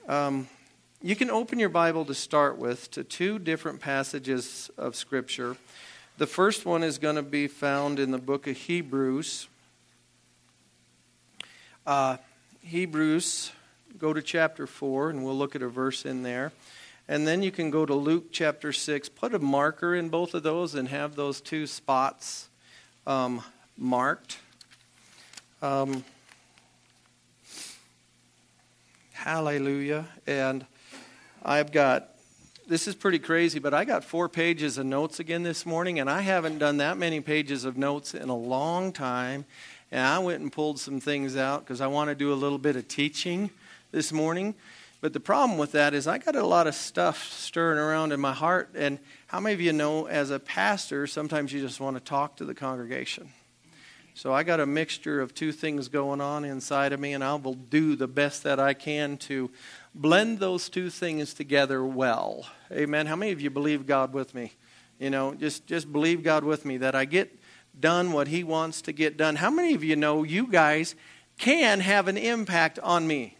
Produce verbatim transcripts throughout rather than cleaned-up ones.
Um, you can open your Bible to start with to two different passages of Scripture. The first one is going to be found in the book of Hebrews. Uh, Hebrews, go to chapter four, and we'll look at a verse in there. And then you can go to Luke chapter six. Put a marker in both of those and have those two spots um, marked. Um, hallelujah. And I've got, this is pretty crazy, but I got four pages of notes again this morning, and I haven't done that many pages of notes in a long time. And I went and pulled some things out because I want to do a little bit of teaching this morning. But the problem with that is I got a lot of stuff stirring around in my heart. And how many of you know, as a pastor, sometimes you just want to talk to the congregation? So I got a mixture of two things going on inside of me, and I will do the best that I can to blend those two things together well. Amen. How many of you believe God with me? You know, just, just believe God with me that I get done what He wants to get done. How many of you know you guys can have an impact on me?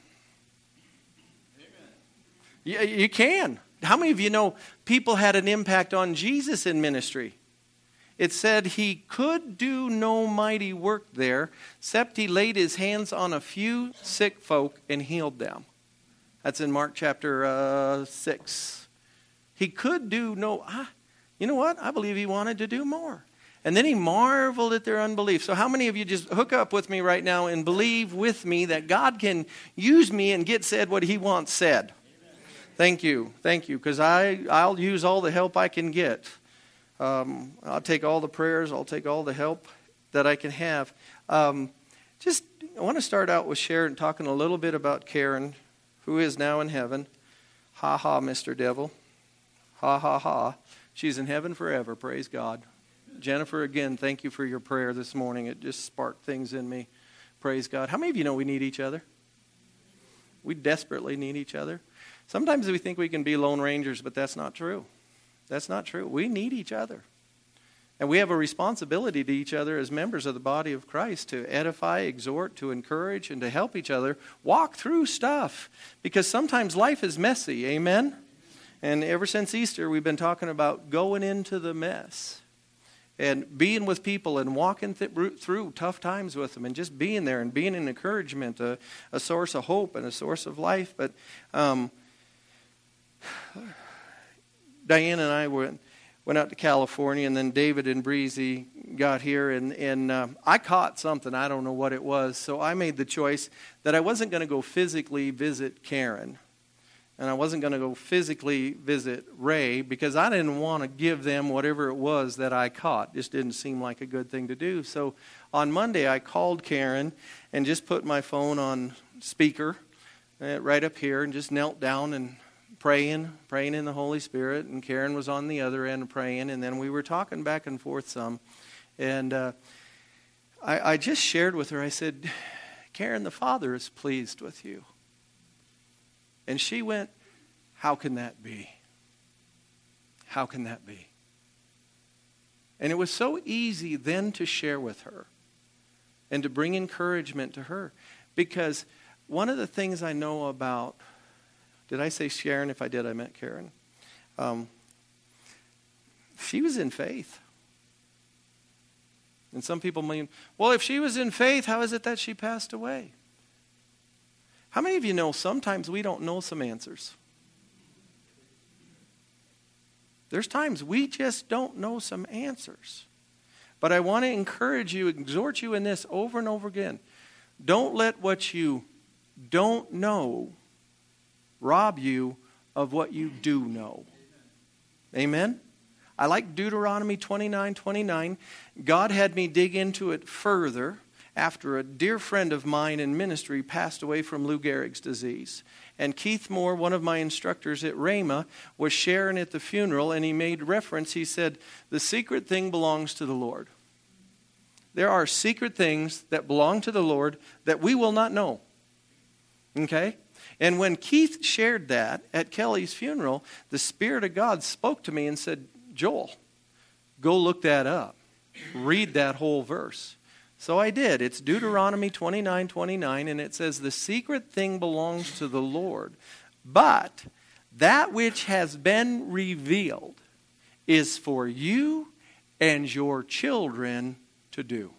You, you can. How many of you know people had an impact on Jesus in ministry? It said He could do no mighty work there, except He laid His hands on a few sick folk and healed them. That's in Mark chapter uh, six. He could do no... Ah, you know what? I believe He wanted to do more. And then He marveled at their unbelief. So how many of you just hook up with me right now and believe with me that God can use me and get said what He wants said? Thank you. Thank you. Because I, I'll use all the help I can get. Um, I'll take all the prayers. I'll take all the help that I can have. Um, just, I want to start out with Sharon talking a little bit about Karen, who is now in heaven. Ha ha, Mister Devil. Ha ha ha. She's in heaven forever. Praise God. Jennifer, again, thank you for your prayer this morning. It just sparked things in me. Praise God. How many of you know we need each other? We desperately need each other. Sometimes we think we can be lone rangers, but that's not true. That's not true. We need each other. And we have a responsibility to each other as members of the body of Christ to edify, exhort, to encourage, and to help each other walk through stuff. Because sometimes life is messy. Amen? And ever since Easter, we've been talking about going into the mess. And being with people and walking th- through tough times with them and just being there and being an encouragement, a, a source of hope and a source of life. But um, Diane and I went, went out to California, and then David and Breezy got here. And, and uh, I caught something. I don't know what it was. So I made the choice that I wasn't going to go physically visit Karen. And I wasn't going to go physically visit Ray because I didn't want to give them whatever it was that I caught. It just didn't seem like a good thing to do. So on Monday, I called Karen and just put my phone on speaker uh, right up here and just knelt down and praying, praying in the Holy Spirit. And Karen was on the other end praying. And then we were talking back and forth some. And uh, I, I just shared with her, I said, Karen, the Father is pleased with you. And she went, how can that be? How can that be? And it was so easy then to share with her and to bring encouragement to her. Because one of the things I know about, did I say Sharon? If I did, I meant Karen. Um, she was in faith. And some people mean, well, if she was in faith, how is it that she passed away? How many of you know sometimes we don't know some answers? There's times we just don't know some answers. But I want to encourage you, exhort you in this over and over again. Don't let what you don't know rob you of what you do know. Amen? I like Deuteronomy twenty-nine twenty-nine. God had me dig into it further after a dear friend of mine in ministry passed away from Lou Gehrig's disease. And Keith Moore, one of my instructors at Rhema, was sharing at the funeral, and he made reference. He said, the secret thing belongs to the Lord. There are secret things that belong to the Lord that we will not know. Okay? And when Keith shared that at Kelly's funeral, the Spirit of God spoke to me and said, Joel, go look that up. Read that whole verse. So I did. It's Deuteronomy twenty-nine twenty-nine, and it says, the secret thing belongs to the Lord. But that which has been revealed is for you and your children to do.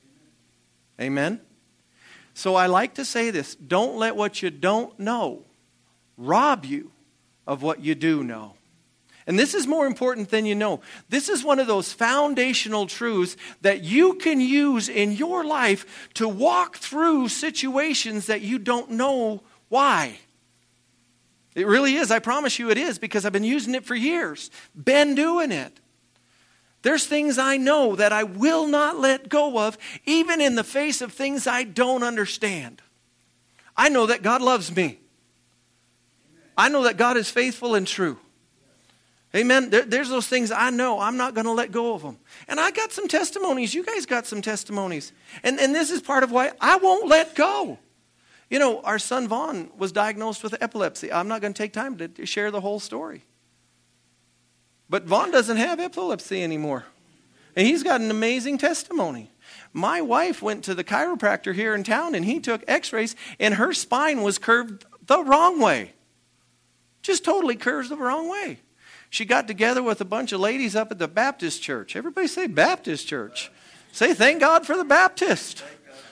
Amen? So I like to say this. Don't let what you don't know rob you of what you do know. And this is more important than you know. This is one of those foundational truths that you can use in your life to walk through situations that you don't know why. It really is. I promise you it is, because I've been using it for years. Been doing it. There's things I know that I will not let go of, even in the face of things I don't understand. I know that God loves me. I know that God is faithful and true. Amen. There, there's those things I know. I'm not going to let go of them. And I got some testimonies. You guys got some testimonies. And, and this is part of why I won't let go. You know, our son Vaughn was diagnosed with epilepsy. I'm not going to take time to, to share the whole story. But Vaughn doesn't have epilepsy anymore. And he's got an amazing testimony. My wife went to the chiropractor here in town, and he took x-rays, and her spine was curved the wrong way. Just totally curves the wrong way. She got together with a bunch of ladies up at the Baptist church. Everybody say Baptist church. Say thank God for the Baptist.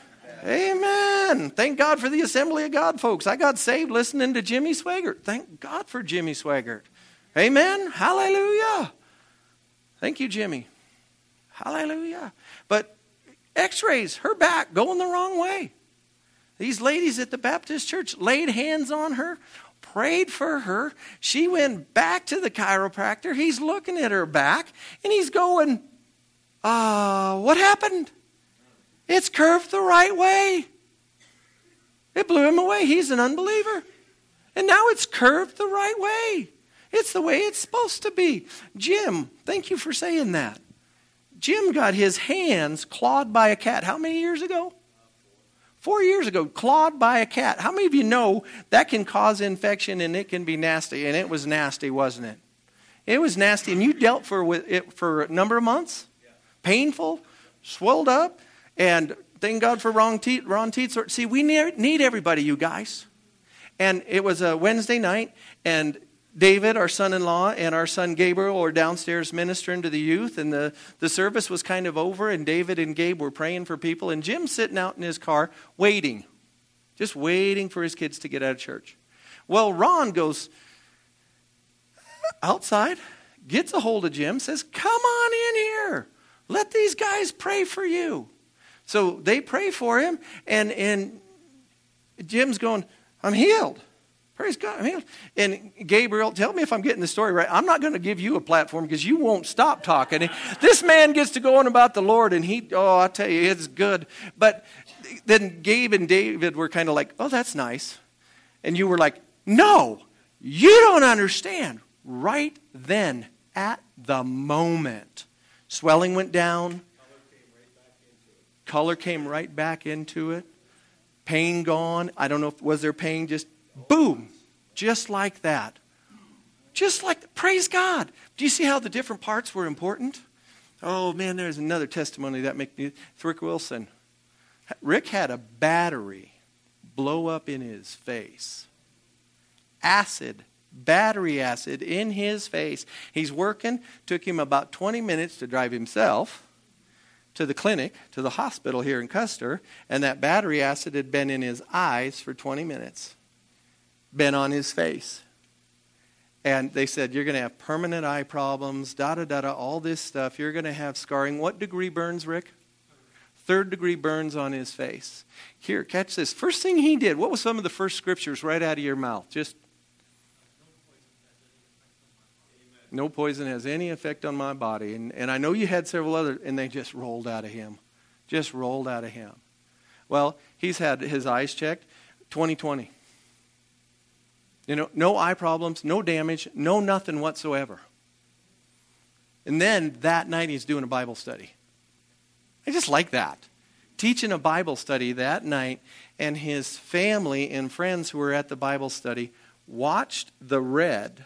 Amen. Thank God for the Assembly of God folks. I got saved listening to Jimmy Swaggart. Thank God for Jimmy Swaggart. Amen. Hallelujah. Thank you, Jimmy. Hallelujah. But x-rays, her back going the wrong way. These ladies at the Baptist church laid hands on her, prayed for her. She went back to the chiropractor. He's looking at her back, and he's going, uh, what happened? It's curved the right way. It blew him away. He's an unbeliever. And now it's curved the right way. It's the way it's supposed to be. Jim, thank you for saying that. Jim got his hands clawed by a cat. How many years ago? Four years ago, clawed by a cat. How many of you know that can cause infection and it can be nasty? And it was nasty, wasn't it? It was nasty. And you dealt for with it for a number of months? Yeah. Painful, swelled up, and thank God for Ron Teets. Ron Teets. See, we need everybody, you guys. And it was a Wednesday night, and David, our son-in-law, and our son Gabriel were downstairs ministering to the youth, and the, the service was kind of over, and David and Gabe were praying for people, and Jim's sitting out in his car waiting, just waiting for his kids to get out of church. Well, Ron goes outside, gets a hold of Jim, says, come on in here. Let these guys pray for you. So they pray for him, and, and Jim's going, I'm healed. Praise God. I'm healed. And Gabriel, tell me if I'm getting the story right. I'm not going to give you a platform because you won't stop talking. This man gets to go on about the Lord, and he, oh, I tell you, it's good. But then Gabe and David were kind of like, oh, that's nice. And you were like, no, you don't understand. Right then, at the moment, swelling went down. Color came right back into it. Pain gone. I don't know if was there pain. Just boom. Just like that. Just like, praise God. Do you see how the different parts were important? Oh man, there's another testimony that makes me. It's Rick Wilson. Rick had a battery blow up in his face. Acid. Battery acid in his face. He's working. Took him about twenty minutes to drive himself to the clinic, to the hospital here in Custer, and that battery acid had been in his eyes for twenty minutes. Been on his face. And they said, you're going to have permanent eye problems, da-da-da-da, all this stuff. You're going to have scarring. What degree burns, Rick? Third degree burns on his face. Here, catch this. First thing he did, what was some of the first scriptures right out of your mouth? Just, no poison has any effect on my body. And, and I know you had several other, and they just rolled out of him. Just rolled out of him. Well, he's had his eyes checked. twenty twenty. You know, no eye problems, no damage, no nothing whatsoever. And then that night he's doing a Bible study. I just like that. Teaching a Bible study that night, and his family and friends who were at the Bible study watched the red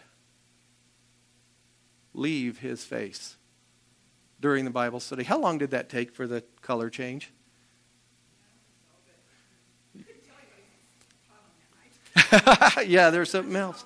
leave his face during the Bible study. How long did that take for the color change? Yeah, there's something else.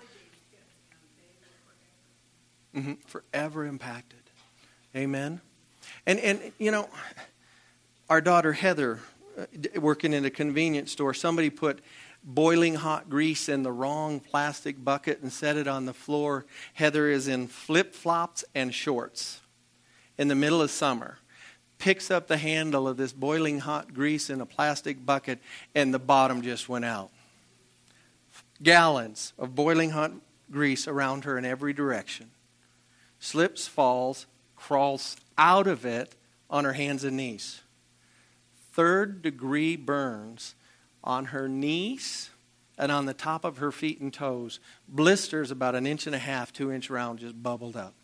Mm-hmm. Forever impacted. Amen. And, and you know, our daughter Heather, uh, working in a convenience store, somebody put boiling hot grease in the wrong plastic bucket and set it on the floor. Heather is in flip-flops and shorts in the middle of summer. Picks up the handle of this boiling hot grease in a plastic bucket, and the bottom just went out. Gallons of boiling hot grease around her in every direction. Slips, falls, crawls out of it on her hands and knees. Third degree burns on her knees and on the top of her feet and toes. Blisters about an inch and a half, two inch round, just bubbled up.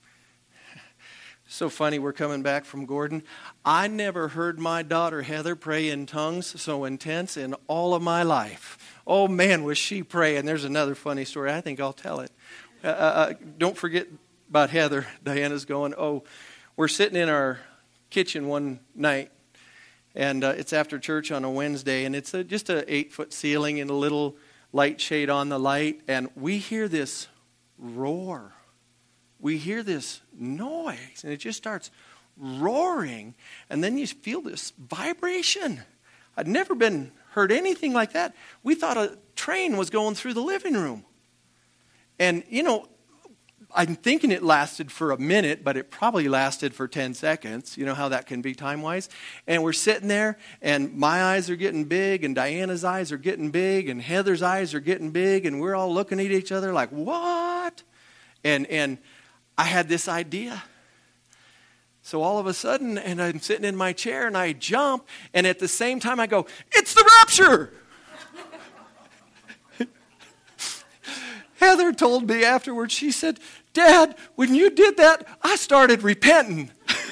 So funny, we're coming back from Gordon. I never heard my daughter Heather pray in tongues so intense in all of my life. Oh man, was she praying. There's another funny story. I think I'll tell it. Uh, uh, don't forget about Heather. Diana's going, oh, we're sitting in our kitchen one night, and uh, it's after church on a Wednesday, and it's a, just an eight-foot ceiling and a little light shade on the light, and we hear this roar. We hear this noise, and it just starts roaring, and then you feel this vibration. I'd never been heard anything like that. We thought a train was going through the living room. And, you know, I'm thinking it lasted for a minute, but it probably lasted for ten seconds. You know how that can be time-wise? And we're sitting there, and my eyes are getting big, and Diana's eyes are getting big, and Heather's eyes are getting big, and we're all looking at each other like, what? And and I had this idea. So all of a sudden, and I'm sitting in my chair, and I jump, and at the same time I go, it's the rapture! Heather told me afterwards, she said, Dad, when you did that, I started repenting.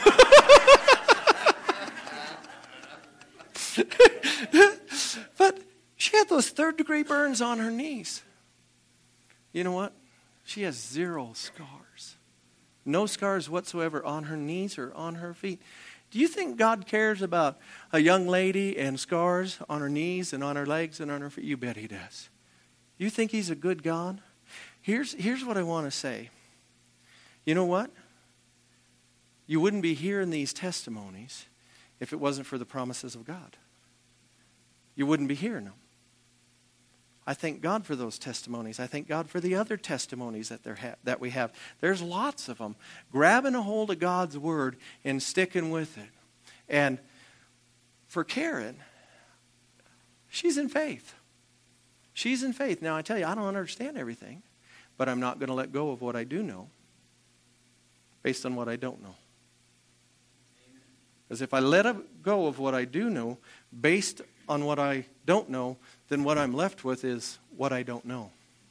But she had those third degree burns on her knees. You know what? She has zero scars. No scars whatsoever on her knees or on her feet. Do you think God cares about a young lady and scars on her knees and on her legs and on her feet? You bet he does. You think he's a good God? Here's, here's what I want to say. You know what? You wouldn't be hearing these testimonies if it wasn't for the promises of God. You wouldn't be hearing them. I thank God for those testimonies. I thank God for the other testimonies that, there ha- that we have. There's lots of them. Grabbing a hold of God's word and sticking with it. And for Karen, she's in faith. She's in faith. Now, I tell you, I don't understand everything, but I'm not going to let go of what I do know based on what I don't know. Because if I let go of what I do know based on what I don't know, then what I'm left with is what I don't know.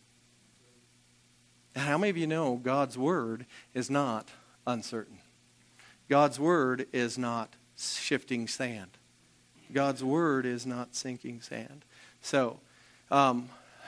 And how many of you know God's word is not uncertain? God's word is not shifting sand. God's word is not sinking sand. So, um,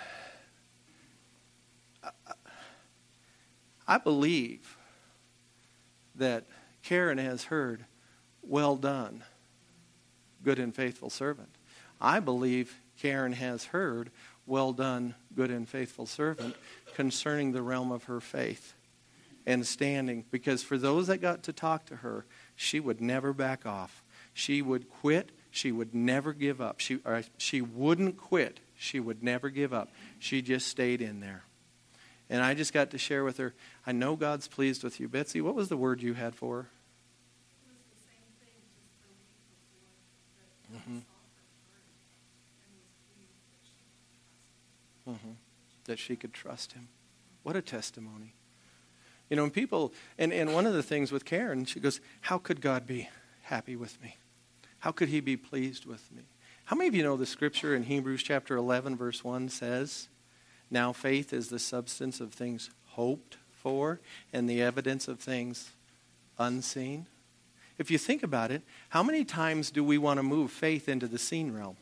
I believe that Karen has heard, well done, good and faithful servant. I believe Karen has heard, well done, good and faithful servant, concerning the realm of her faith and standing. Because for those that got to talk to her, she would never back off. She would quit. She would never give up. She, or she wouldn't quit. She would never give up. She just stayed in there. And I just got to share with her, I know God's pleased with you. Betsy, what was the word you had for her? It was the same thing, just the week before, that Mm-hmm. God saw her heart and was pleased that she could trust him. Mm-hmm. That she could trust him. What a testimony. You know, and people, and, and one of the things with Karen, she goes, how could God be happy with me? How could he be pleased with me? How many of you know the scripture in Hebrews chapter eleven, verse one says, now faith is the substance of things hoped for and the evidence of things unseen? If you think about it, how many times do we want to move faith into the seen realm?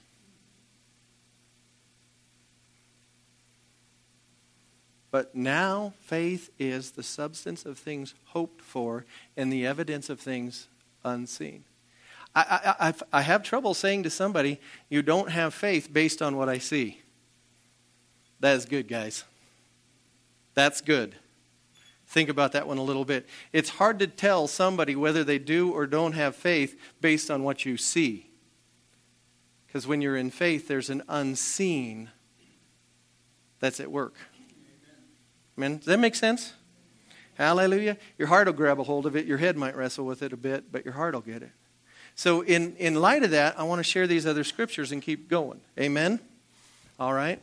But now faith is the substance of things hoped for and the evidence of things unseen. I, I, I've, I have trouble saying to somebody, you don't have faith based on what I see. That is good, guys. That's good. Think about that one a little bit. It's hard to tell somebody whether they do or don't have faith based on what you see. Because when you're in faith, there's an unseen that's at work. Amen. Does that make sense? Hallelujah. Your heart will grab a hold of it. Your head might wrestle with it a bit, but your heart will get it. So in, in light of that, I want to share these other scriptures and keep going. Amen? All right.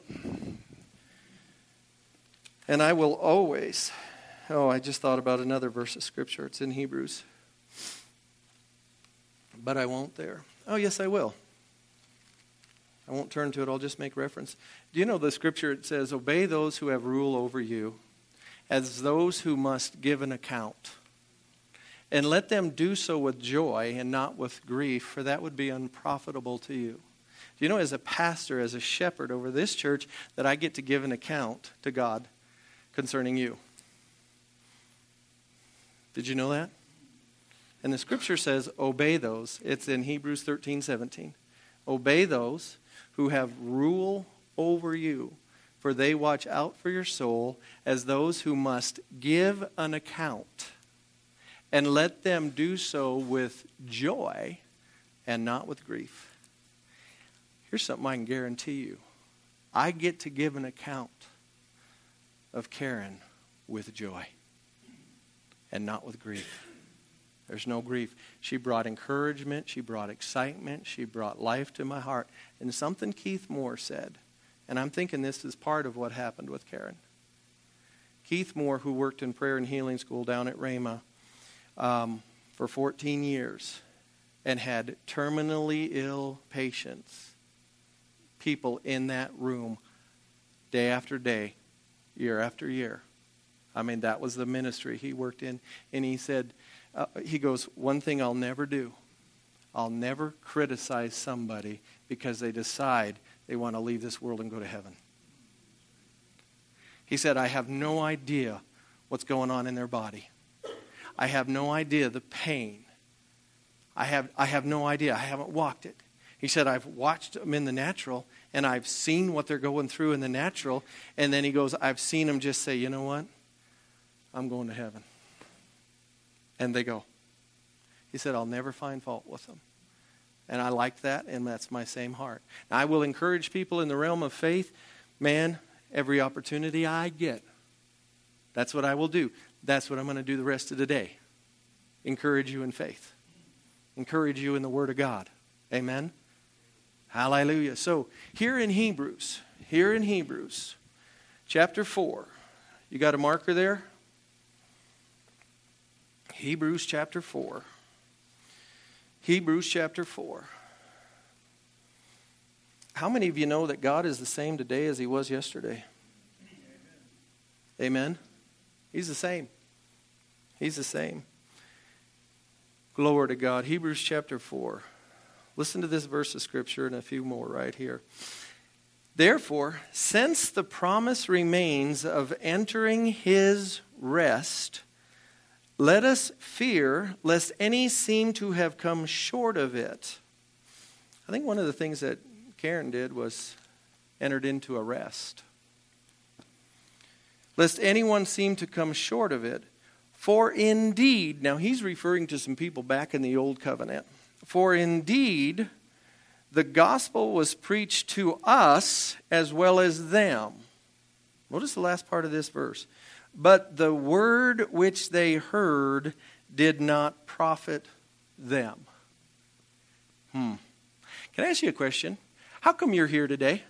And I will always... Oh, I just thought about another verse of Scripture. It's in Hebrews. But I won't there. Oh, yes, I will. I won't turn to it. I'll just make reference. Do you know the Scripture? It says, obey those who have rule over you as those who must give an account. And let them do so with joy and not with grief, for that would be unprofitable to you. Do you know, as a pastor, as a shepherd over this church, that I get to give an account to God concerning you? Did you know that? And the Scripture says, obey those. It's in Hebrews thirteen seventeen. Obey those who have rule over you, for they watch out for your soul as those who must give an account. And let them do so with joy and not with grief. Here's something I can guarantee you. I get to give an account of Karen with joy and not with grief. There's no grief. She brought encouragement. She brought excitement. She brought life to my heart. And something Keith Moore said, and I'm thinking this is part of what happened with Karen. Keith Moore, who worked in prayer and healing school down at Rhema um, for fourteen years and had terminally ill patients, people in that room day after day, year after year. I mean, that was the ministry he worked in. And he said, uh, he goes, one thing I'll never do, I'll never criticize somebody because they decide they want to leave this world and go to heaven. He said, I have no idea what's going on in their body. I have no idea the pain. I have, I have no idea. I haven't walked it. He said, I've watched them in the natural, and I've seen what they're going through in the natural. And then he goes, I've seen them just say, you know what? I'm going to heaven. And they go. He said, I'll never find fault with them. And I like that, and that's my same heart. Now, I will encourage people in the realm of faith. Man, every opportunity I get, that's what I will do. That's what I'm going to do the rest of the day. Encourage you in faith. Encourage you in the Word of God. Amen? Hallelujah. So, here in Hebrews, here in Hebrews, chapter four, you got a marker there? Hebrews chapter four. Hebrews chapter four. How many of you know that God is the same today as He was yesterday? Amen. Amen? He's the same. He's the same. Glory to God. Hebrews chapter four. Listen to this verse of Scripture and a few more right here. Therefore, since the promise remains of entering His rest, let us fear lest any seem to have come short of it. I think one of the things that Karen did was entered into a rest. Lest anyone seem to come short of it. For indeed, now he's referring to some people back in the old covenant. For indeed, the gospel was preached to us as well as them. Notice the last part of this verse. But the word which they heard did not profit them. Hmm. Can I ask you a question? How come you're here today?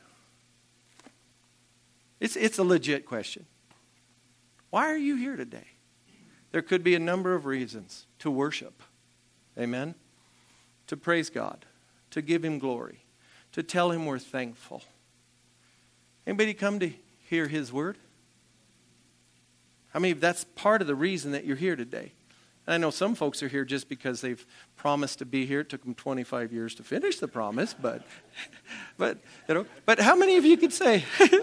It's, it's a legit question. Why are you here today? There could be a number of reasons. To worship. Amen? To praise God. To give Him glory. To tell Him we're thankful. Anybody come to hear His word? I mean, that's part of the reason that you're here today. And I know some folks are here just because they've promised to be here. It took them twenty-five years to finish the promise, but, but you know, but how many of you could say,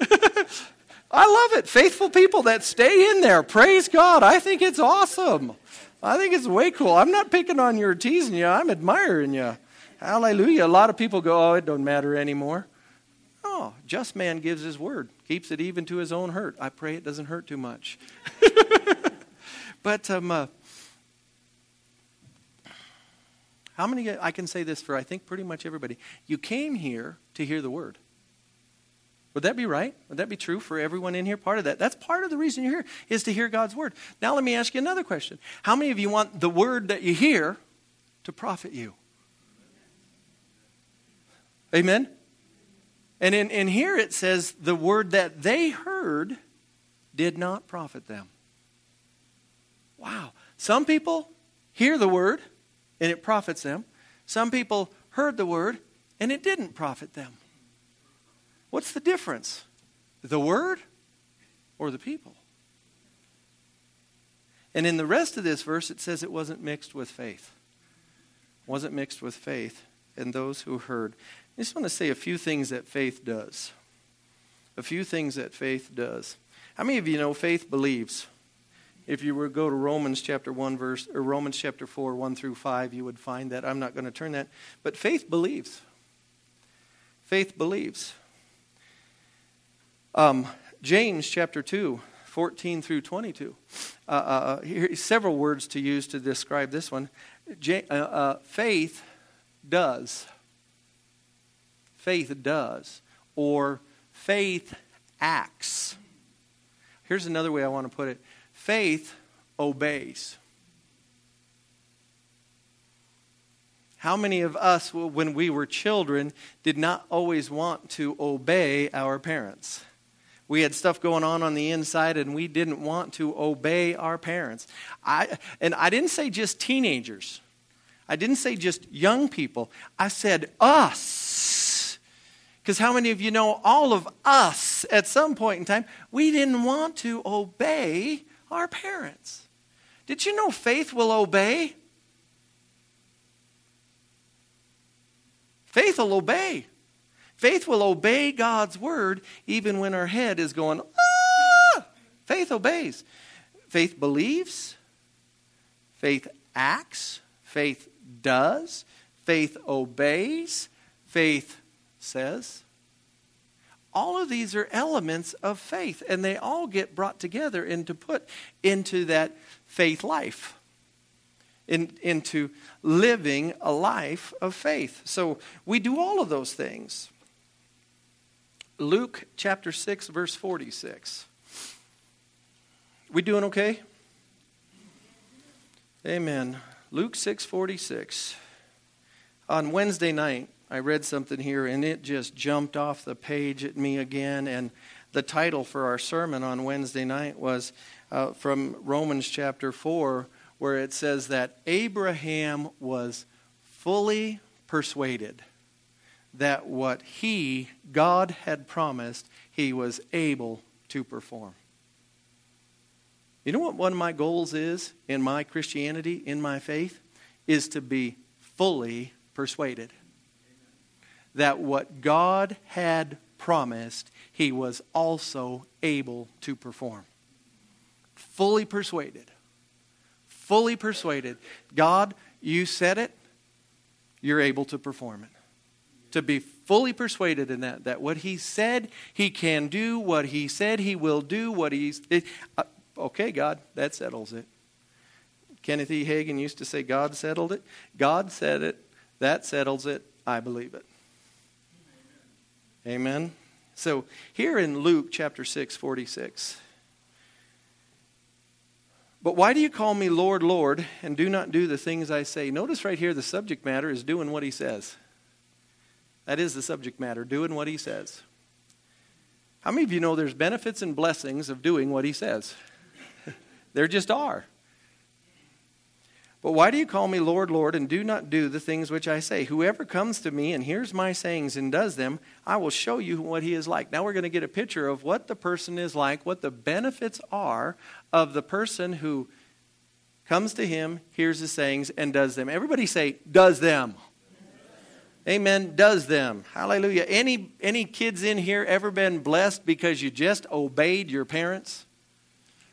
I love it. Faithful people that stay in there. Praise God. I think it's awesome. I think it's way cool. I'm not picking on you or teasing you. I'm admiring you. Hallelujah. A lot of people go, oh, it don't matter anymore. Oh, just man gives his word. Keeps it even to his own hurt. I pray it doesn't hurt too much. But um, uh, how many, I can say this for I think pretty much everybody. You came here to hear the word. Would that be right? Would that be true for everyone in here? Part of that. That's part of the reason you're here, is to hear God's word. Now let me ask you another question. How many of you want the word that you hear to profit you? Amen? And in, in here it says the word that they heard did not profit them. Wow. Some people hear the word and it profits them. Some people heard the word and it didn't profit them. What's the difference? The word or the people? And in the rest of this verse, it says it wasn't mixed with faith. It wasn't mixed with faith in those who heard. I just want to say a few things that faith does. A few things that faith does. How many of you know faith believes? If you were to go to Romans chapter one verse, or Romans chapter four, one through five, you would find that. I'm not going to turn that. But faith believes. Faith believes. Um, James chapter two, fourteen through twenty-two. Uh, uh, here, several words to use to describe this one. J- uh, uh, faith does. Faith does. Or faith acts. Here's another way I want to put it. Faith obeys. How many of us, when we were children, did not always want to obey our parents? We had stuff going on on the inside, and we didn't want to obey our parents. I and I didn't say just teenagers. I didn't say just young people. I said us. Because how many of you know all of us at some point in time, we didn't want to obey our parents. Did you know faith will obey? Faith will obey. Faith will obey God's word even when our head is going, ah! Faith obeys. Faith believes. Faith acts. Faith does. Faith obeys. Faith says. All of these are elements of faith, and they all get brought together and to put into that faith life. In, into living a life of faith. So we do all of those things. Luke chapter six, verse forty-six. We doing okay? Amen. Luke six forty-six. On Wednesday night, I read something here, and it just jumped off the page at me again. And the title for our sermon on Wednesday night was uh, from Romans chapter four, where it says that Abraham was fully persuaded that what he, God had promised, he was able to perform. You know what one of my goals is in my Christianity, in my faith? Is to be fully persuaded that what God had promised, he was also able to perform. Fully persuaded. Fully persuaded. God, you said it, you're able to perform it. To be fully persuaded in that, that what he said he can do, what he said he will do, what he's... It, uh, okay, God, that settles it. Kenneth E. Hagin used to say, God settled it. God said it. That settles it. I believe it. Amen. Amen. So here in Luke chapter six, forty-six... But why do you call me Lord, Lord, and do not do the things I say? Notice right here the subject matter is doing what he says. That is the subject matter, doing what he says. How many of you know there's benefits and blessings of doing what he says? There just are. But why do you call me Lord, Lord, and do not do the things which I say? Whoever comes to me and hears my sayings and does them, I will show you what he is like. Now we're going to get a picture of what the person is like, what the benefits are of the person who comes to him, hears his sayings, and does them. Everybody say, does them. Amen. Does them. Hallelujah. Any, any kids in here ever been blessed because you just obeyed your parents?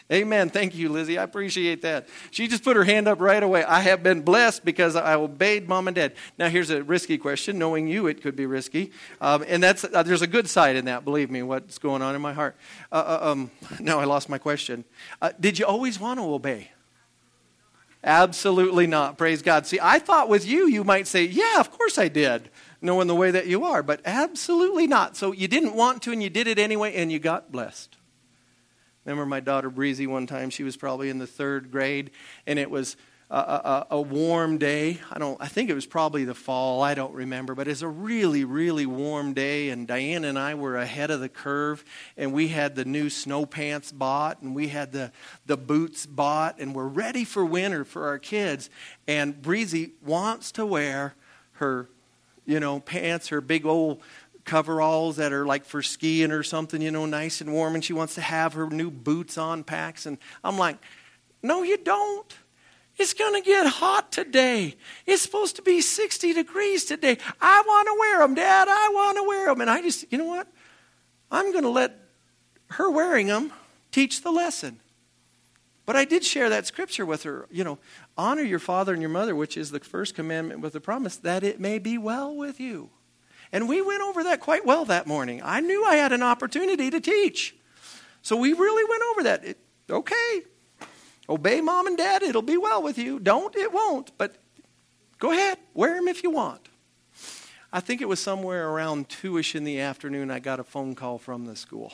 Amen. Thank you, Lizzie. I appreciate that. She just put her hand up right away. I have been blessed because I obeyed mom and dad. Now, here's a risky question. Knowing you, it could be risky. Um, and that's uh, there's a good side in that, believe me, what's going on in my heart. Uh, uh, um, now I lost my question. Uh, did you always want to obey? Absolutely not. Praise God. See, I thought with you, you might say, yeah, of course I did, knowing the way that you are. But absolutely not. So you didn't want to, and you did it anyway, and you got blessed. Remember my daughter Breezy one time, she was probably in the third grade, and it was a, a, a warm day. I don't. I think it was probably the fall. I don't remember, but it's a really, really warm day, and Diane and I were ahead of the curve, and we had the new snow pants bought, and we had the, the boots bought, and we're ready for winter for our kids. And Breezy wants to wear her, you know, pants, her big old coveralls that are like for skiing or something, you know, nice and warm, and she wants to have her new boots on, packs, and I'm like, no, you don't. It's going to get hot today. It's supposed to be sixty degrees today. I want to wear them, Dad. I want to wear them. And I just, you know what? I'm going to let her wearing them teach the lesson. But I did share that scripture with her, you know, honor your father and your mother, which is the first commandment with the promise that it may be well with you. And we went over that quite well that morning. I knew I had an opportunity to teach. So we really went over that. It, okay, obey mom and dad, it'll be well with you. Don't, it won't. But go ahead, wear them if you want. I think it was somewhere around two-ish in the afternoon I got a phone call from the school.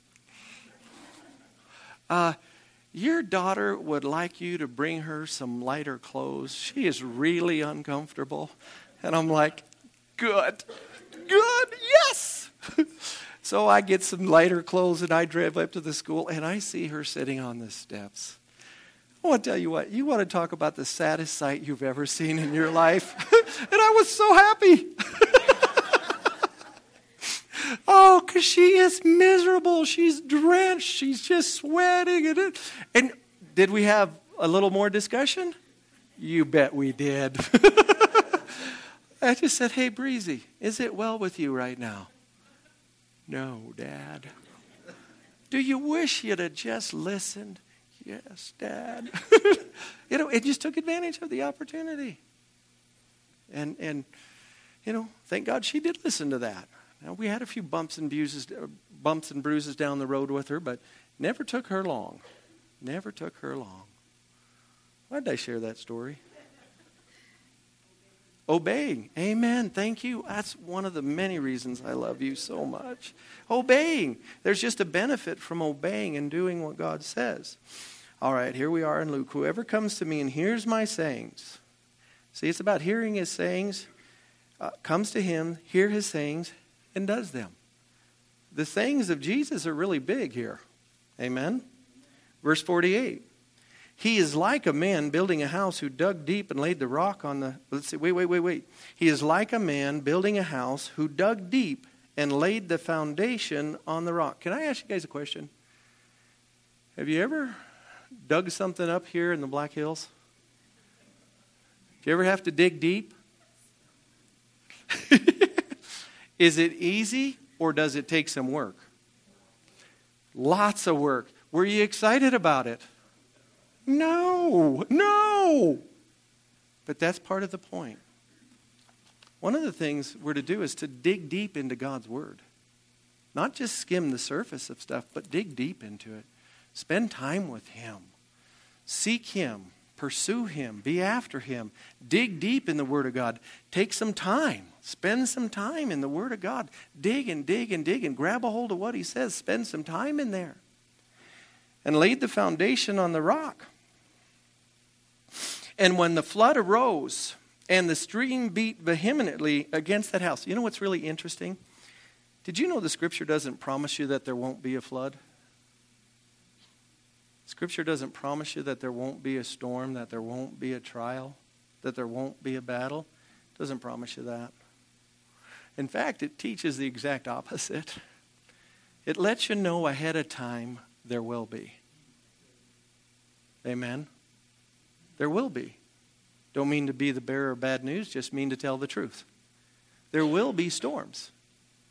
Uh, your daughter would like you to bring her some lighter clothes. She is really uncomfortable. And I'm like, good. Good, yes. So I get some lighter clothes and I drive up to the school and I see her sitting on the steps. I want to tell you what, you want to talk about the saddest sight you've ever seen in your life. And I was so happy. Oh, because she is miserable. She's drenched. She's just sweating. And, it, and did we have a little more discussion? You bet we did. I just said, hey, Breezy, is it well with you right now? No, Dad. Do you wish you'd have just listened? Yes, Dad. You know, it just took advantage of the opportunity. And, and you know, thank God she did listen to that. Now, we had a few bumps and bruises, bumps and bruises down the road with her, but never took her long. Never took her long. Why did I share that story? Obeying. Amen. Thank you. That's one of the many reasons I love you so much. Obeying. There's just a benefit from obeying and doing what God says. All right, here we are in Luke. Whoever comes to me and hears my sayings. See, it's about hearing his sayings. Uh, comes to him, hear his sayings, and does them. The sayings of Jesus are really big here. Amen. Verse forty-eight. He is like a man building a house who dug deep and laid the rock on the... Let's see, wait, wait, wait, wait. He is like a man building a house who dug deep and laid the foundation on the rock. Can I ask you guys a question? Have you ever dug something up here in the Black Hills? Do you ever have to dig deep? Is it easy or does it take some work? Lots of work. Were you excited about it? No, no. But that's part of the point. One of the things we're to do is to dig deep into God's Word. Not just skim the surface of stuff, but dig deep into it. Spend time with Him. Seek Him. Pursue Him. Be after Him. Dig deep in the Word of God. Take some time. Spend some time in the Word of God. Dig and dig and dig and grab a hold of what He says. Spend some time in there. And laid the foundation on the rock. And when the flood arose and the stream beat vehemently against that house. You know what's really interesting? Did you know the Scripture doesn't promise you that there won't be a flood? Scripture doesn't promise you that there won't be a storm, that there won't be a trial, that there won't be a battle. It doesn't promise you that. In fact, it teaches the exact opposite. It lets you know ahead of time there will be. Amen? There will be. Don't mean to be the bearer of bad news, just mean to tell the truth. There will be storms.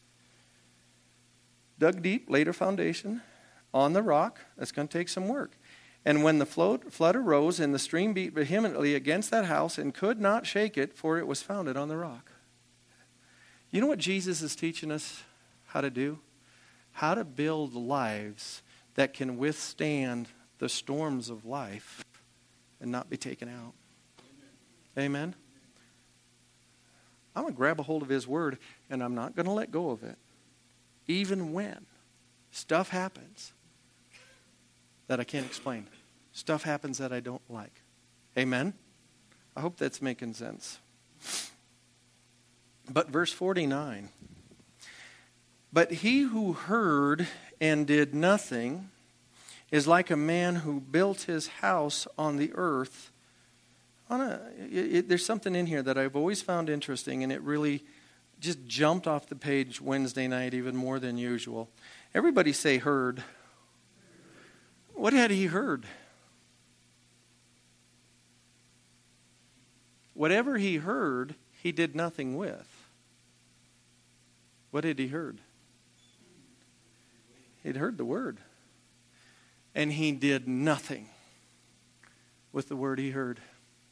Dug deep, laid a foundation on the rock. That's going to take some work. And when the flood, flood arose, and the stream beat vehemently against that house and could not shake it, for it was founded on the rock. You know what Jesus is teaching us how to do? How to build lives that can withstand the storms of life and not be taken out. Amen? Amen? I'm going to grab a hold of His Word, and I'm not going to let go of it. Even when stuff happens that I can't explain. Stuff happens that I don't like. Amen? I hope that's making sense. But verse forty-nine. But he who heard and did nothing is like a man who built his house on the earth. On a, it, it, there's something in here that I've always found interesting, and it really just jumped off the page Wednesday night even more than usual. Everybody say heard. What had he heard? Whatever he heard, he did nothing with. What had he heard? He'd heard the word. And he did nothing with the word he heard.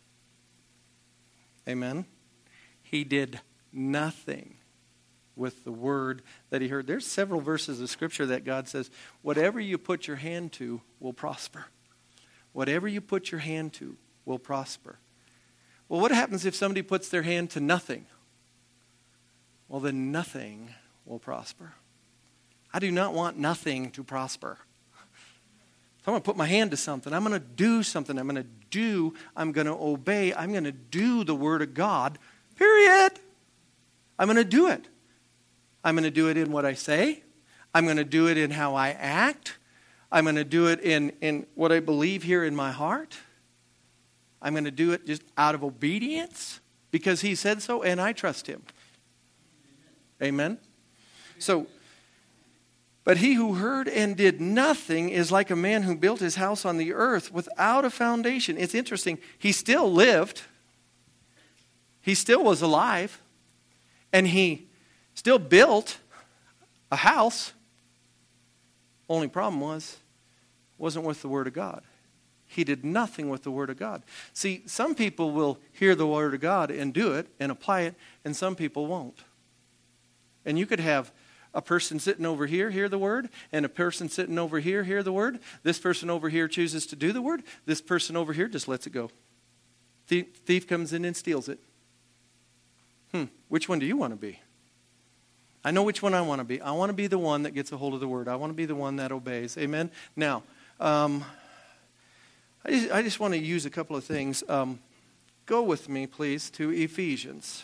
Amen? He did nothing with the word that he heard. There's several verses of Scripture that God says, whatever you put your hand to will prosper. Whatever you put your hand to will prosper. Well, what happens if somebody puts their hand to nothing? Well, then nothing will prosper. I do not want nothing to prosper. If I'm going to put my hand to something, I'm going to do something. I'm going to do, I'm going to obey. I'm going to do the Word of God, period. I'm going to do it. I'm going to do it in what I say. I'm going to do it in how I act. I'm going to do it in, in what I believe here in my heart. I'm going to do it just out of obedience because He said so and I trust Him. Amen? So, but he who heard and did nothing is like a man who built his house on the earth without a foundation. It's interesting. He still lived. He still was alive. And he still built a house. Only problem was, it wasn't with the Word of God. He did nothing with the Word of God. See, some people will hear the Word of God and do it and apply it, and some people won't. And you could have a person sitting over here hear the Word, and a person sitting over here hear the Word. This person over here chooses to do the Word. This person over here just lets it go. Thief, thief comes in and steals it. Hmm, which one do you want to be? I know which one I want to be. I want to be the one that gets a hold of the Word. I want to be the one that obeys. Amen? Now, um, I, just, I just want to use a couple of things. Um, go with me, please, to Ephesians.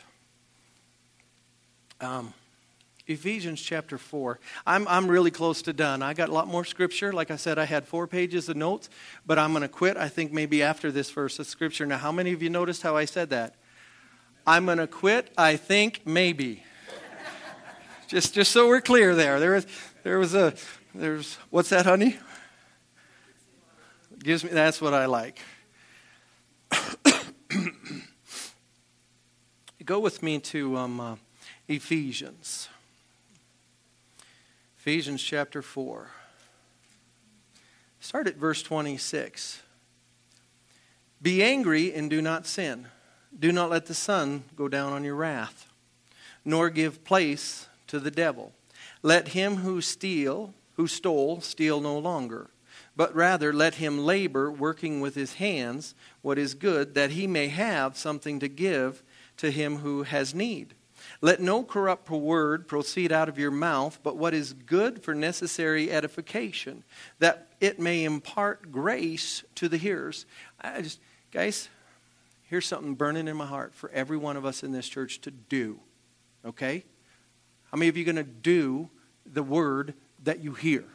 Um, Ephesians chapter four. I'm, I'm really close to done. I got a lot more scripture. Like I said, I had four pages of notes, but I'm going to quit, I think, maybe after this verse of scripture. Now, how many of you noticed how I said that? I'm going to quit, I think, maybe. just just so we're clear there. There was, there was a, there's, what's that, honey? Gives me, that's what I like. Go with me to um, uh, Ephesians. Ephesians chapter four. Start at verse twenty-six. Be angry and do not sin. Do not let the sun go down on your wrath, nor give place to the devil. Let him who steal, who stole, steal no longer, but rather let him labor, working with his hands what is good, that he may have something to give to him who has need. Let no corrupt word proceed out of your mouth, but what is good for necessary edification, that it may impart grace to the hearers. I just, guys, here's something burning in my heart for every one of us in this church to do. Okay? How many of you are going to do the word that you hear?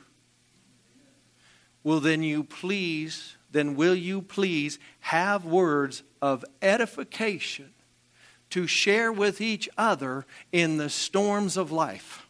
Well, then you please, then will you please have words of edification to share with each other in the storms of life.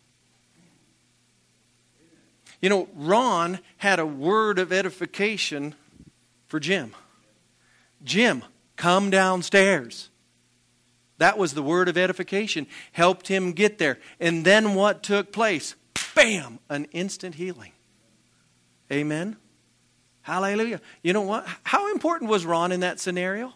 You know, Ron had a word of edification for Jim. Jim, come downstairs. That was the word of edification. Helped him get there. And then what took place? Bam! An instant healing. Amen? Hallelujah. You know what? How important was Ron in that scenario?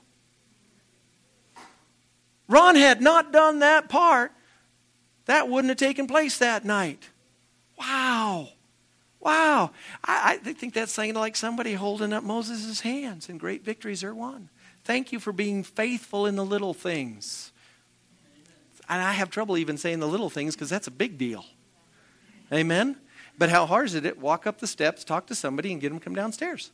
Ron had not done that part, that wouldn't have taken place that night. Wow. Wow. I, I think that's saying like somebody holding up Moses' hands, and great victories are won. Thank you for being faithful in the little things. And I have trouble even saying the little things because that's a big deal. Amen? But how hard is it? Walk up the steps, talk to somebody, and get them to come downstairs.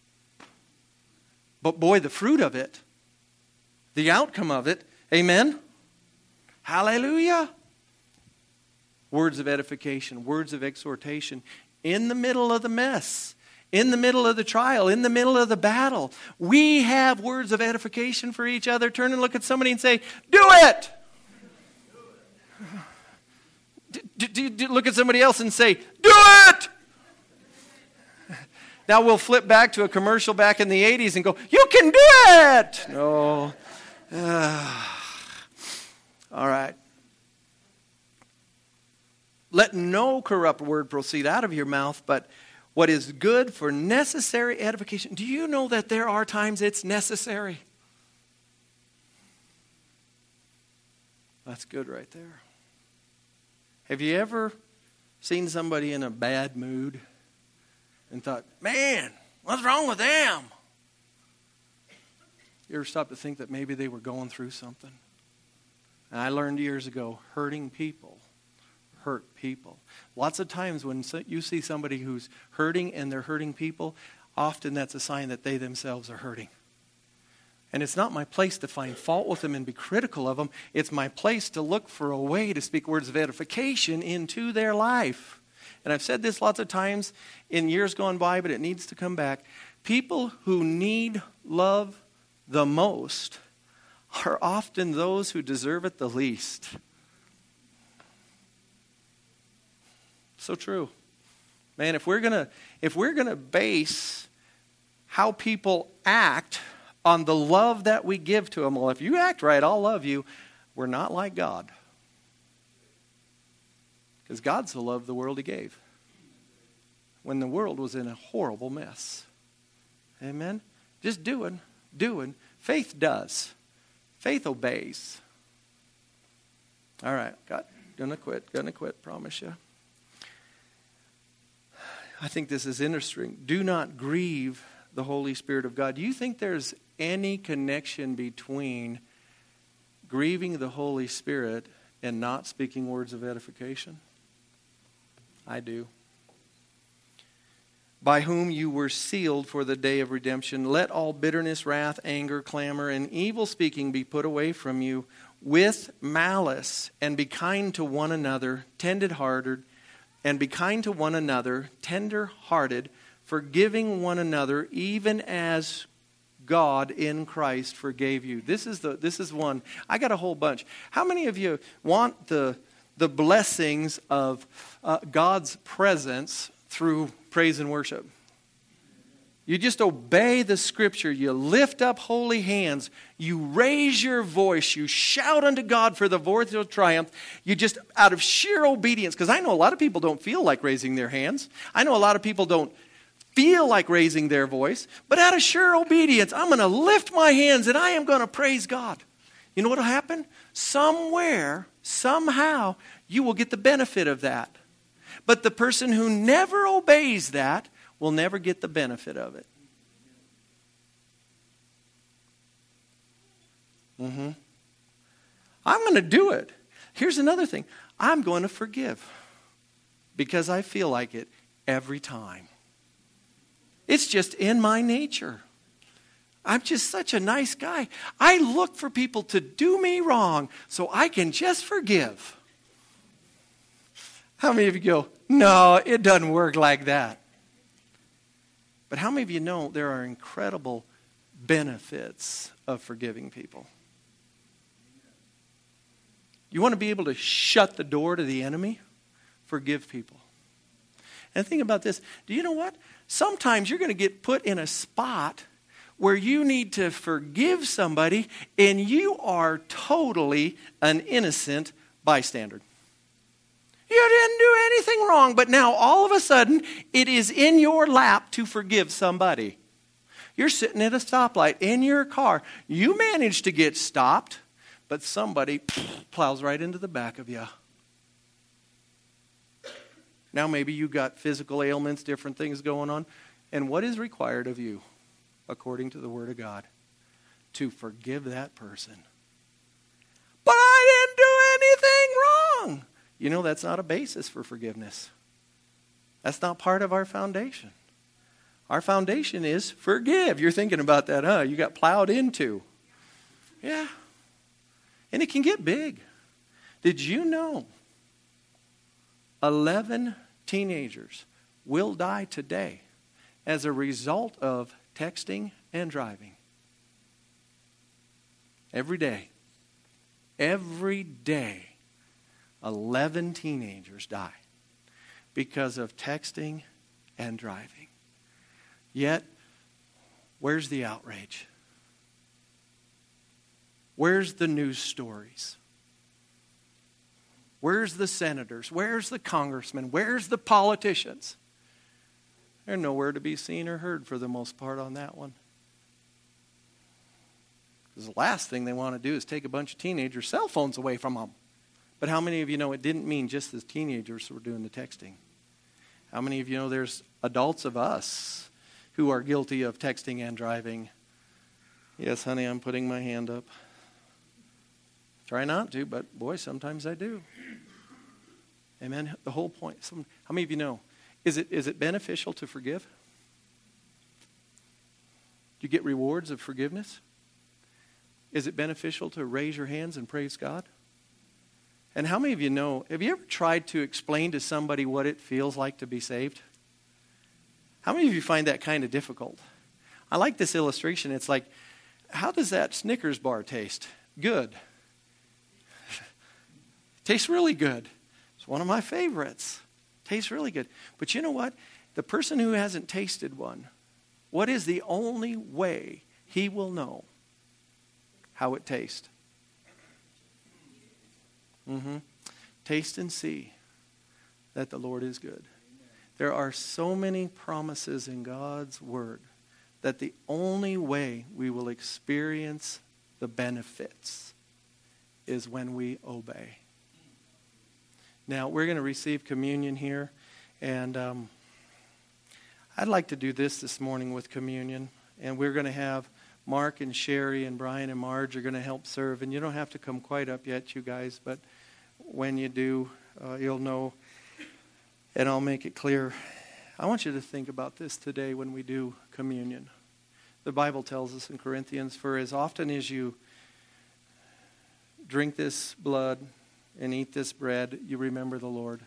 But boy, the fruit of it, the outcome of it, amen? Hallelujah. Words of edification, words of exhortation in the middle of the mess, in the middle of the trial, in the middle of the battle. We have words of edification for each other. Turn and look at somebody and say, do it! Do, do, do, look at somebody else and say, do it! Now we'll flip back to a commercial back in the eighties and go, you can do it! No. Uh, all right. Let no corrupt word proceed out of your mouth, but what is good for necessary edification. Do you know that there are times it's necessary? That's good right there. Have you ever seen somebody in a bad mood and thought, man, what's wrong with them? You ever stop to think that maybe they were going through something? And I learned years ago, hurting people hurt people. Lots of times when you see somebody who's hurting and they're hurting people, often that's a sign that they themselves are hurting. And it's not my place to find fault with them and be critical of them. It's my place to look for a way to speak words of edification into their life. And I've said this lots of times in years gone by, but it needs to come back. People who need love the most are often those who deserve it the least. So true. Man, if we're gonna if we're gonna base how people act on the love that we give to them, well, if you act right, I'll love you. We're not like God. Because God so loved the world he gave. When the world was in a horrible mess. Amen? Just doing, doing. Faith does. Faith obeys. All right, God, gonna quit, gonna quit, promise you. I think this is interesting. Do not grieve the Holy Spirit of God. Do you think there's any connection between grieving the Holy Spirit and not speaking words of edification? I do. By whom you were sealed for the day of redemption. Let all bitterness, wrath, anger, clamor, and evil speaking be put away from you with malice, and be kind to one another, tender-hearted, and be kind to one another, tender-hearted, forgiving one another, even as God in Christ forgave you. This is the this is one. I got a whole bunch. How many of you want the the blessings of uh, God's presence through praise and worship? You just obey the scripture. You lift up holy hands. You raise your voice. You shout unto God for the voice of triumph. You just, out of sheer obedience, because I know a lot of people don't feel like raising their hands. I know a lot of people don't feel like raising their voice. But out of sheer obedience, I'm going to lift my hands and I am going to praise God. You know what will happen? Somewhere, somehow, you will get the benefit of that. But the person who never obeys that will never get the benefit of it. Mm-hmm. I'm going to do it. Here's another thing. I'm going to forgive because I feel like it every time. It's just in my nature. I'm just such a nice guy. I look for people to do me wrong so I can just forgive. How many of you go, no, it doesn't work like that? But how many of you know there are incredible benefits of forgiving people? You want to be able to shut the door to the enemy? Forgive people. And think about this. Do you know what? Sometimes you're going to get put in a spot where you need to forgive somebody and you are totally an innocent bystander. You didn't do anything wrong, but now all of a sudden it is in your lap to forgive somebody. You're sitting at a stoplight in your car. You managed to get stopped, but somebody plows right into the back of you. Now maybe you got physical ailments, different things going on. And what is required of you, according to the Word of God? To forgive that person. But I didn't do anything wrong. You know, that's not a basis for forgiveness. That's not part of our foundation. Our foundation is forgive. You're thinking about that, huh? You got plowed into. Yeah. And it can get big. Did you know eleven teenagers will die today as a result of texting and driving? Every day. Every day, eleven teenagers die because of texting and driving. Yet, where's the outrage? Where's the news stories? Where's the senators? Where's the congressmen? Where's the politicians? They're nowhere to be seen or heard for the most part on that one. Because the last thing they want to do is take a bunch of teenagers' cell phones away from them. But how many of you know it didn't mean just the teenagers were doing the texting? How many of you know there's adults of us who are guilty of texting and driving? Yes, honey, I'm putting my hand up. Try not to, but boy, sometimes I do. Amen. The whole point. Some, how many of you know? Is it is it beneficial to forgive? Do you get rewards of forgiveness? Is it beneficial to raise your hands and praise God? And how many of you know, have you ever tried to explain to somebody what it feels like to be saved? How many of you find that kind of difficult? I like this illustration. It's like, how does that Snickers bar taste? Good. Tastes really good. It's one of my favorites. Tastes really good. But you know what? The person who hasn't tasted one, what is the only way he will know how it tastes? Mm-hmm. Taste and see that the Lord is good. There are so many promises in God's Word that the only way we will experience the benefits is when we obey. Now, we're going to receive communion here, and um, I'd like to do this this morning with communion, and we're going to have Mark and Sherry and Brian and Marge are going to help serve, and you don't have to come quite up yet, you guys, but when you do, uh, you'll know, and I'll make it clear. I want you to think about this today when we do communion. The Bible tells us in Corinthians, for as often as you drink this blood and eat this bread, you remember the Lord.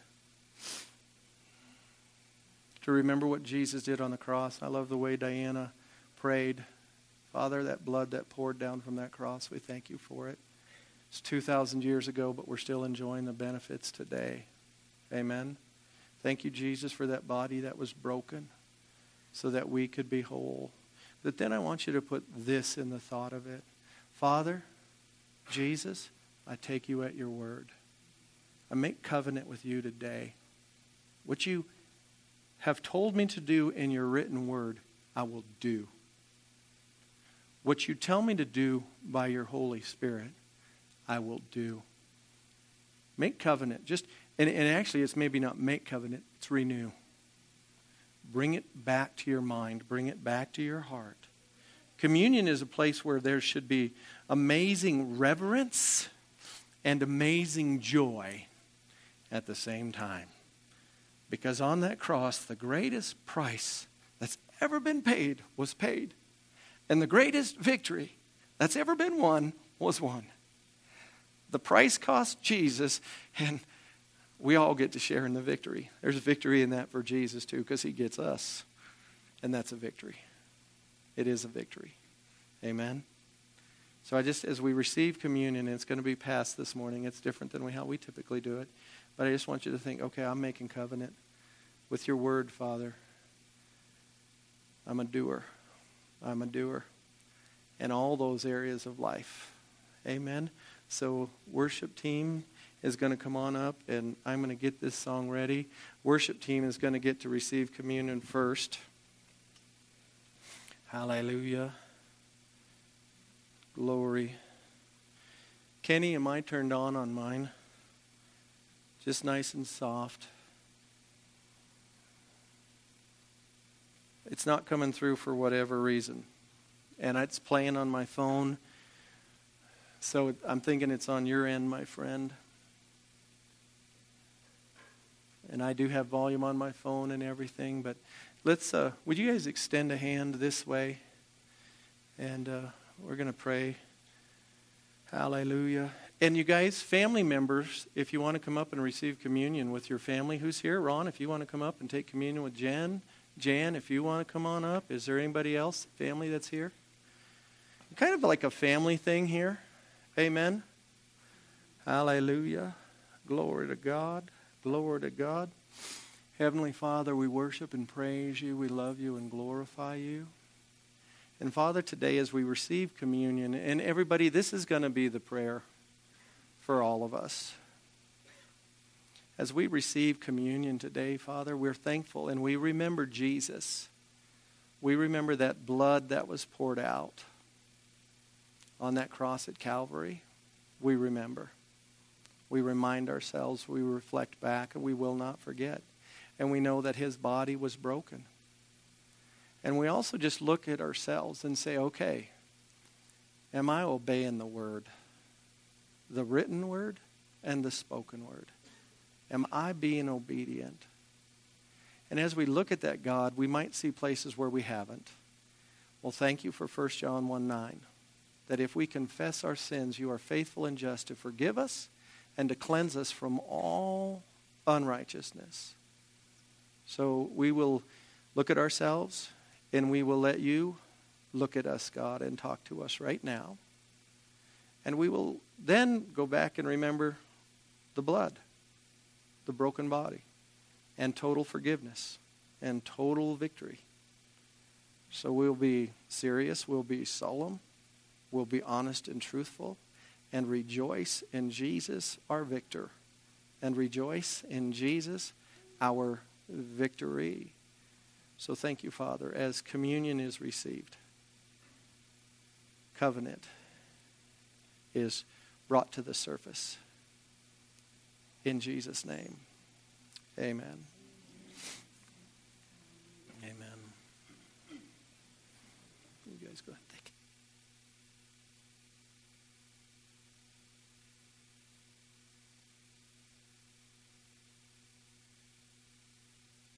To remember what Jesus did on the cross. I love the way Diana prayed. Father, that blood that poured down from that cross, we thank you for it. It's two thousand years ago, but we're still enjoying the benefits today. Amen. Thank you, Jesus, for that body that was broken so that we could be whole. But then I want you to put this in the thought of it. Father, Jesus, I take you at your word. I make covenant with you today. What you have told me to do in your written word, I will do. What you tell me to do by your Holy Spirit, I will do. Make covenant. Just and, and actually it's maybe not make covenant, it's renew. Bring it back to your mind. Bring it back to your heart. Communion is a place where there should be amazing reverence and amazing joy at the same time. Because on that cross, the greatest price that's ever been paid was paid. And the greatest victory that's ever been won was won. The price cost Jesus, and we all get to share in the victory. There's victory in that for Jesus too, because he gets us. And that's a victory. It is a victory. Amen. So I just, as we receive communion, and it's going to be passed this morning. It's different than we, how we typically do it. But I just want you to think, okay, I'm making covenant with your word, Father. I'm a doer. I'm a doer in all those areas of life. Amen. So worship team, is going to come on up, and I'm going to get this song ready. Worship team is going to get to receive communion first. Hallelujah. Glory. Kenny, am I turned on on mine? Just nice and soft. It's not coming through for whatever reason. And it's playing on my phone. So I'm thinking it's on your end, my friend. And I do have volume on my phone and everything. But let's, uh, would you guys extend a hand this way? And uh, we're going to pray. Hallelujah. And you guys, family members, if you want to come up and receive communion with your family, who's here? Ron, if you want to come up and take communion with Jen. Jan, if you want to come on up. Is there anybody else, family that's here? Kind of like a family thing here. Amen. Hallelujah. Glory to God. Glory to God. Heavenly Father, we worship and praise you. We love you and glorify you. And Father, today as we receive communion, and everybody, this is going to be the prayer for all of us. As we receive communion today, Father, we're thankful and we remember Jesus. We remember that blood that was poured out on that cross at Calvary. We remember. We remind ourselves, we reflect back, and we will not forget. And we know that his body was broken. And we also just look at ourselves and say, okay, am I obeying the word? The written word and the spoken word. Am I being obedient? And as we look at that, God, we might see places where we haven't. Well, thank you for First John one nine. That if we confess our sins, you are faithful and just to forgive us and to cleanse us from all unrighteousness. So we will look at ourselves and we will let you look at us, God, and talk to us right now. And we will then go back and remember the blood, the broken body, and total forgiveness and total victory. So we'll be serious, we'll be solemn, we'll be honest and truthful, and rejoice in Jesus, our victor, and rejoice in Jesus, our victory. So thank you, Father, as communion is received, covenant is brought to the surface. In Jesus' name, amen. Amen. You guys go ahead. Thank you.